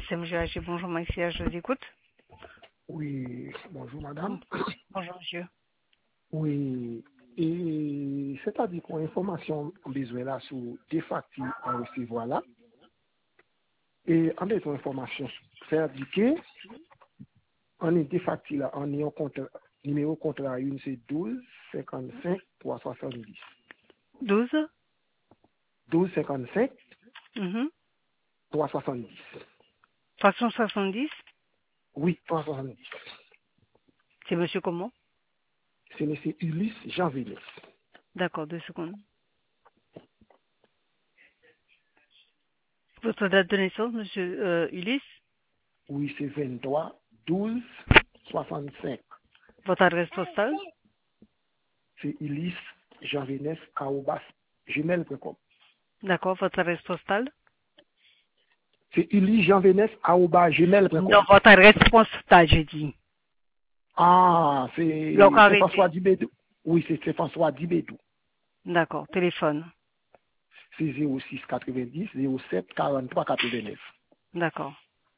SMGH, bonjour Maxia, je vous écoute. Oui, bonjour madame. Bonjour monsieur. Oui, et c'est-à-dire qu'on a information besoin là sur des factures à recevoir là. Et en des informations, c'est-à-dire que on est des factures là, on est en compte, numéro contrat une c'est 12 55 370. 12 12 55 mhm. 370. 370, Oui, 370. c'est monsieur comment? C'est monsieur Ulysse Jean Vénès. D'accord, 2 secondes. Votre date de naissance, monsieur Ulysse? Oui, c'est 23 12 65. Votre adresse postale? C'est Ulysse Jean Vénès @gmail.com. D'accord, votre adresse postale? C'est ulysse-jean-vénès@gmail.com. Non, votre adresse postale, j'ai dit. Ah, c'est François Localité. Dibédou. Oui, c'est François Dibédou. D'accord, téléphone. C'est 06 90 07 43 89. D'accord.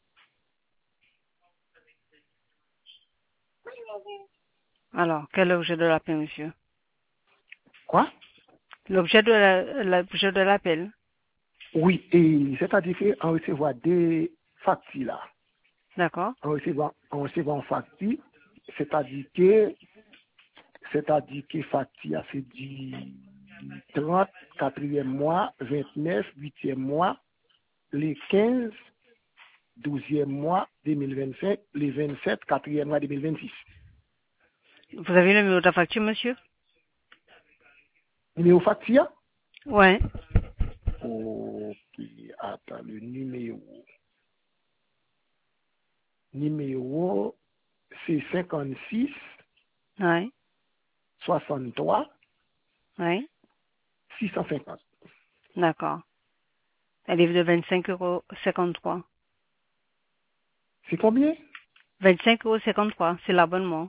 Alors, quel est l'objet de l'appel, monsieur? Quoi? L'objet de l'objet de l'appel? Oui, et c'est-à-dire qu'on recevra des factures là. D'accord. On recevra une facture, c'est-à-dire que facture c'est du 30, 4e mois, 29, 8e mois, les 15, 12e mois 2025, les 27, 4e mois 2026. Vous avez le numéro de la facture, monsieur? Numéro facture? Ouais. Ok, attends, le numéro. Numéro, c'est 56 Ouais. 63 Ouais. 650. D'accord. Elle est de 25,53 €. C'est combien? 25,53 €, c'est l'abonnement.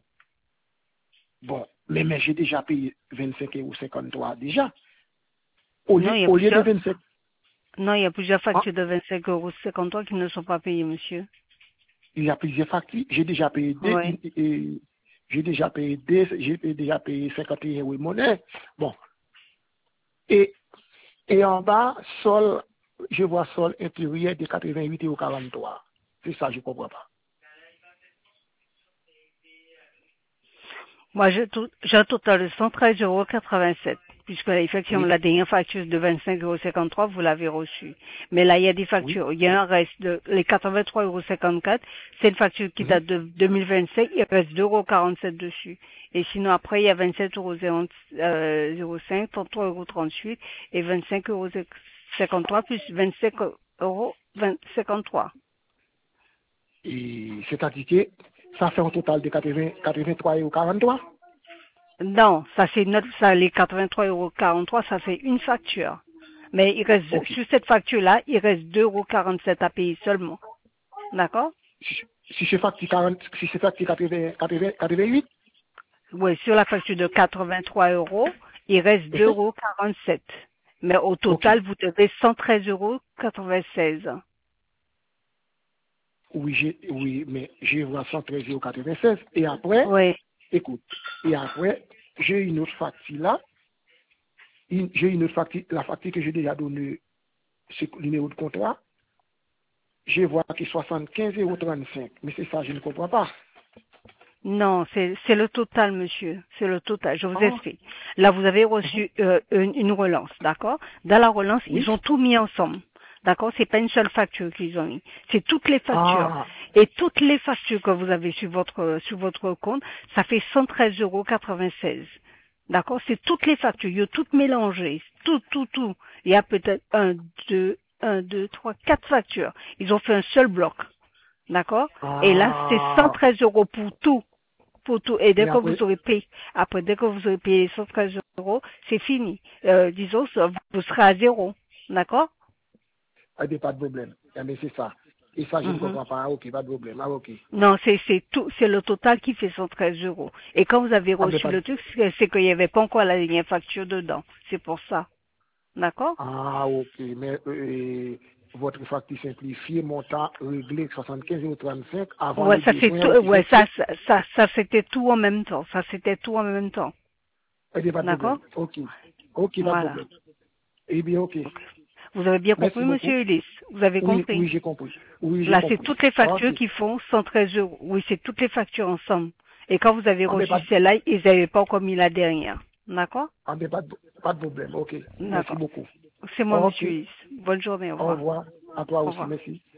Bon, mais j'ai déjà payé 25,53 € déjà. Non, Au lieu de 25. non, il y a plusieurs Ah, factures de 25,53 € qui ne sont pas payées, monsieur. il y a plusieurs factures. J'ai déjà payé deux. Oui. J'ai déjà payé deux. J'ai déjà payé 51 € monnaie. Bon. Et en bas, sol, je vois sol intérieur de 88,43 €. C'est ça, je ne comprends pas. Moi, j'ai un total de 113,87 €, puisque effectivement, Oui. la dernière facture de 25,53 €, vous l'avez reçue. Mais là, il y a des Oui. factures. Il y a un reste de, les 83,54 €, c'est une facture qui Mhm. date de 2025, il reste 2,47 € dessus. Et sinon, après, il y a 27,05 €, 33,38 € et 25,53 € plus 25,53 €. Et c'est-à-dire que ça fait un total de 83,43 €. Non, ça c'est ça, les 83,43 €, ça fait une facture. Mais il reste, Ok. sur cette facture-là, il reste 2,47 € à payer seulement. D'accord? Si c'est facture 40, si c'est facture 88. Oui, sur la facture de 83 €, il reste Mhm. 2,47 €. Mais au Ok. total, vous devez 113,96 €. Oui, mais j'ai vois 113,96 €. Et après, Oui. écoute, et après, j'ai une autre facture là. J'ai une autre facture, la facture que j'ai déjà donnée, c'est le numéro de contrat. Je vois que 75,35 €. Mais c'est ça, je ne comprends pas. Non, c'est le total, monsieur. C'est le total. Je vous Ah, explique. Là, vous avez mhm. reçu une relance, d'accord? Dans la relance, Oui. ils ont tout mis ensemble. D'accord? C'est pas une seule facture qu'ils ont mis. C'est toutes les factures. Ah, Et toutes les factures que vous avez sur votre compte, ça fait 113,96 €. D'accord? C'est toutes les factures. Ils ont toutes mélangées. Tout, tout, tout. Il y a peut-être un, deux, trois, 4 factures. Ils ont fait un seul bloc. D'accord? Et là, c'est ah. 113 € pour tout. Pour tout. Et dès Et que vous après, aurez payé, après, dès que vous aurez payé les 113 €, c'est fini. Disons, vous serez à zéro. D'accord? il n'y a pas de problème. Eh bien, c'est ça. Et ça, je ne Mhm. comprends pas. Ah, ok, pas de problème. Ah, ok. Non, c'est tout, c'est le total qui fait 113 €. Et quand vous avez Ah, mais reçu pas de... le truc, c'est qu'il n'y avait pas encore la dernière facture dedans. C'est pour ça. D'accord? Ah, ok. Mais votre facture simplifiée, montant réglé 75,35 avant Ouais, le ça c'est besoin tout, ouais, aussi. ça c'était tout en même temps. Ça c'était tout en même temps. Eh bien, pas de problème. D'accord? OK. OK, pas de Voilà. problème. Eh bien, OK. Ok. Vous avez bien Merci compris, beaucoup. monsieur Ulysse? Vous avez Oui, compris? oui, j'ai compris. Oui, j'ai Là, c'est compris. toutes les factures OK. qui font 113 euros. Oui, c'est toutes les factures ensemble. Et quand vous avez Ah, mais reçu celle-là, ils n'avaient pas encore mis la dernière. D'accord? pas de problème. OK. Merci D'accord. beaucoup. C'est moi, OK. monsieur Ulysse. Bonne journée. Au Au revoir. revoir. À toi Au aussi. revoir. Merci.